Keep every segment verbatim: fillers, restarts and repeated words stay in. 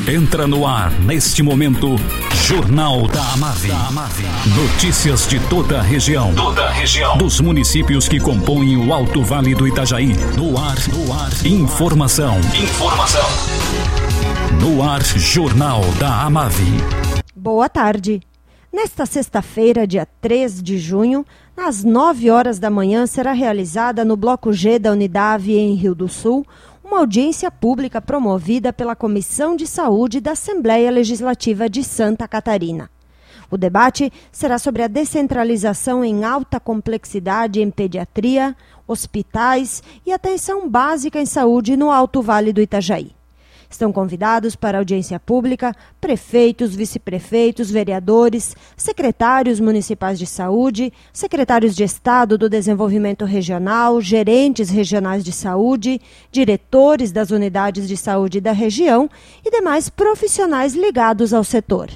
Entra no ar, neste momento, Jornal da Amave. Notícias de toda a região. Toda a região. Dos municípios que compõem o Alto Vale do Itajaí. No ar, no ar. Informação. Informação. No ar, Jornal da Amave. Boa tarde. Nesta sexta-feira, dia três de junho, às nove horas da manhã, será realizada no Bloco G da Unidade em Rio do Sul, uma audiência pública promovida pela Comissão de Saúde da Assembleia Legislativa de Santa Catarina. O debate será sobre a descentralização em alta complexidade em pediatria, hospitais e atenção básica em saúde no Alto Vale do Itajaí. Estão convidados para a audiência pública prefeitos, vice-prefeitos, vereadores, secretários municipais de saúde, secretários de Estado do Desenvolvimento Regional, gerentes regionais de saúde, diretores das unidades de saúde da região e demais profissionais ligados ao setor.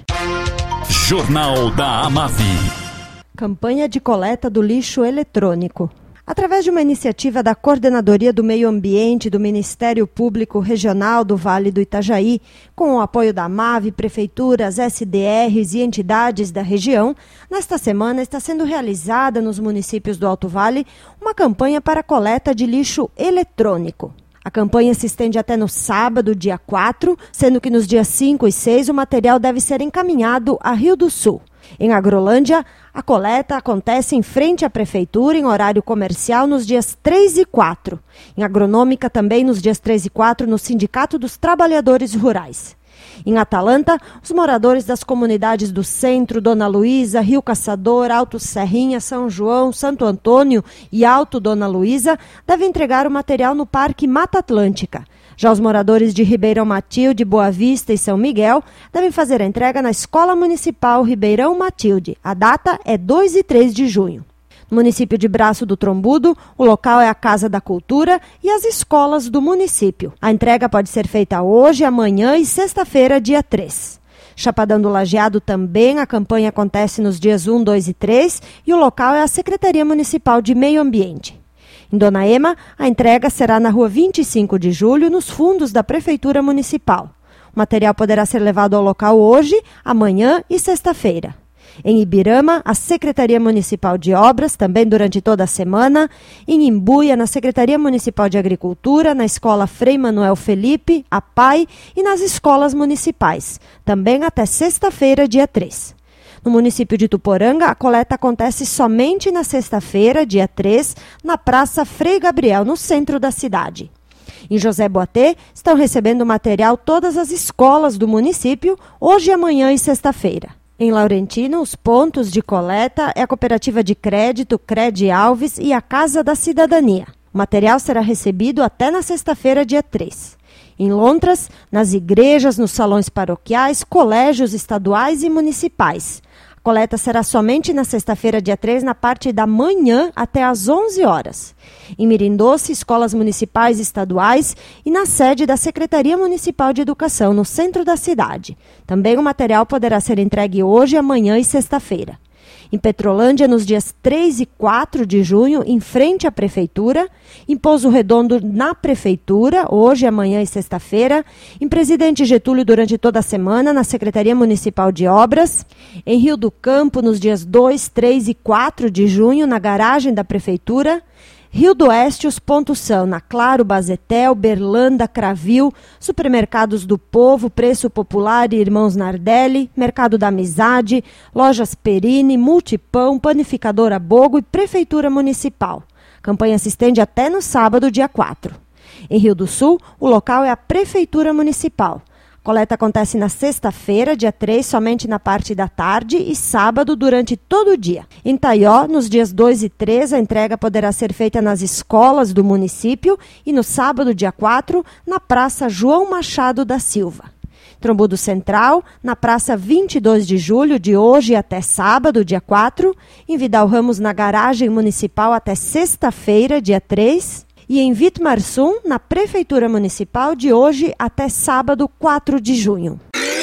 Jornal da Amave. Campanha de coleta do lixo eletrônico. Através de uma iniciativa da Coordenadoria do Meio Ambiente do Ministério Público Regional do Vale do Itajaí, com o apoio da Amave, prefeituras, S D Rs e entidades da região, nesta semana está sendo realizada nos municípios do Alto Vale uma campanha para a coleta de lixo eletrônico. A campanha se estende até no sábado, dia quatro, sendo que nos dias cinco e seis o material deve ser encaminhado a Rio do Sul. Em Agrolândia, a coleta acontece em frente à prefeitura em horário comercial nos dias três e quatro. Em Agronômica também nos dias três e quatro no Sindicato dos Trabalhadores Rurais. Em Atalanta, os moradores das comunidades do Centro, Dona Luísa, Rio Caçador, Alto Serrinha, São João, Santo Antônio e Alto Dona Luísa devem entregar o material no Parque Mata Atlântica. Já os moradores de Ribeirão Matilde, Boa Vista e São Miguel devem fazer a entrega na Escola Municipal Ribeirão Matilde. A data é dois e três de junho. No município de Braço do Trombudo, o local é a Casa da Cultura e as escolas do município. A entrega pode ser feita hoje, amanhã e sexta-feira, dia três. Chapadão do Lajeado também, a campanha acontece nos dias um, dois e três e o local é a Secretaria Municipal de Meio Ambiente. Em Dona Ema, a entrega será na rua vinte e cinco de julho, nos fundos da Prefeitura Municipal. O material poderá ser levado ao local hoje, amanhã e sexta-feira. Em Ibirama, a Secretaria Municipal de Obras, também durante toda a semana. Em Imbuia, na Secretaria Municipal de Agricultura, na Escola Frei Manuel Felipe, a P A I e nas escolas municipais, também até sexta-feira, dia três. No município de Tuporanga, a coleta acontece somente na sexta-feira, dia três, na Praça Frei Gabriel, no centro da cidade. Em José Boatê, estão recebendo material todas as escolas do município, hoje, amanhã e sexta-feira. Em Laurentino, os pontos de coleta é a Cooperativa de Crédito, Credi Alves e a Casa da Cidadania. O material será recebido até na sexta-feira, dia três. Em Lontras, nas igrejas, nos salões paroquiais, colégios estaduais e municipais. A coleta será somente na sexta-feira, dia três, na parte da manhã até às onze horas. Em Mirindoce, escolas municipais e estaduais e na sede da Secretaria Municipal de Educação, no centro da cidade. Também o material poderá ser entregue hoje, amanhã e sexta-feira. Em Petrolândia, nos dias três e quatro de junho, em frente à Prefeitura. Em Pouso Redondo, na Prefeitura, hoje, amanhã e sexta-feira. Em Presidente Getúlio, durante toda a semana, na Secretaria Municipal de Obras. Em Rio do Campo, nos dias dois, três e quatro de junho, na garagem da Prefeitura. Rio do Oeste, os pontos são na Claro, Bazetel, Berlanda, Cravil, Supermercados do Povo, Preço Popular e Irmãos Nardelli, Mercado da Amizade, Lojas Perini, Multipão, Panificadora Bogo e Prefeitura Municipal. A campanha se estende até no sábado, dia quatro. Em Rio do Sul, o local é a Prefeitura Municipal. A coleta acontece na sexta-feira, dia três, somente na parte da tarde e sábado durante todo o dia. Em Taió, nos dias dois e três, a entrega poderá ser feita nas escolas do município e no sábado, dia quatro, na Praça João Machado da Silva. Trombudo Central, na Praça vinte e dois de julho, de hoje até sábado, dia quatro. Em Vidal Ramos, na Garagem Municipal, até sexta-feira, dia três. E em Vitmarsum, na Prefeitura Municipal, de hoje até sábado, quatro de junho.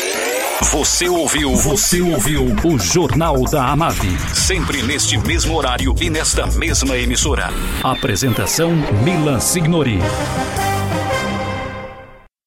Você ouviu, você ouviu o Jornal da Amave. Sempre neste mesmo horário e nesta mesma emissora. Apresentação Milan Signori.